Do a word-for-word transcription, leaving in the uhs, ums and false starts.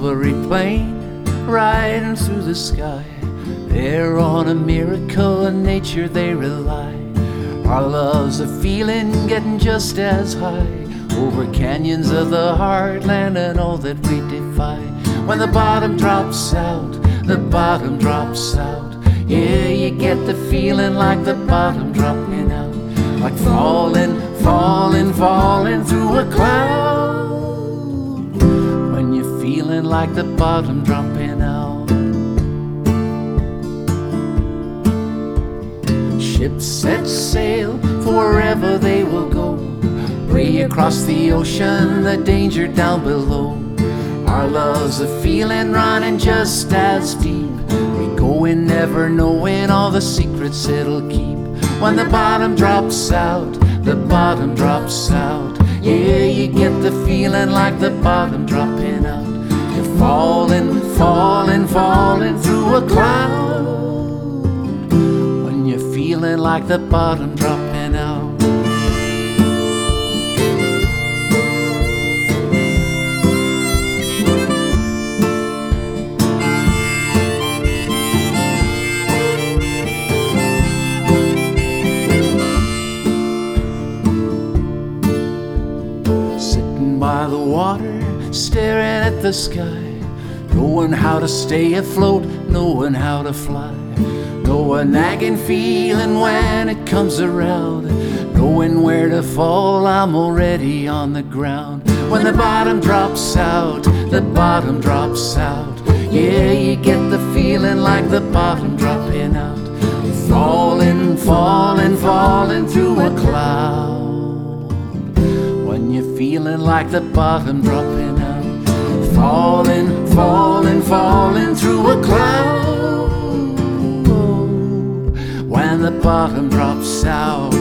silvery plane riding through the sky. They're on a miracle of nature they rely. Our love's a feeling getting just as high over canyons of the heartland and all that we defy. When the bottom drops out, the bottom drops out. Yeah, you get the feeling like the bottom dropping out, like falling, falling, falling through a cloud. When you're feeling like the bottom dropping out. Ships set sail, forever they will go, way across the ocean, the danger down below. Our love's a feeling running just as deep, we going never knowing all the secrets it'll keep. When the bottom drops out, the bottom drops out. Yeah, you get the feeling like the bottom dropping out. You're falling, falling, falling through a cloud. When you're feeling like the bottom dropping out. By the water, staring at the sky, knowing how to stay afloat, knowing how to fly, know a nagging feeling when it comes around, knowing where to fall, I'm already on the ground. When the bottom drops out, the bottom drops out. Yeah, you get the feeling like the bottom dropping out, falling, falling, falling through a cloud. When you're feeling like the bottom dropping out, falling, falling, falling through a cloud. When the bottom drops out.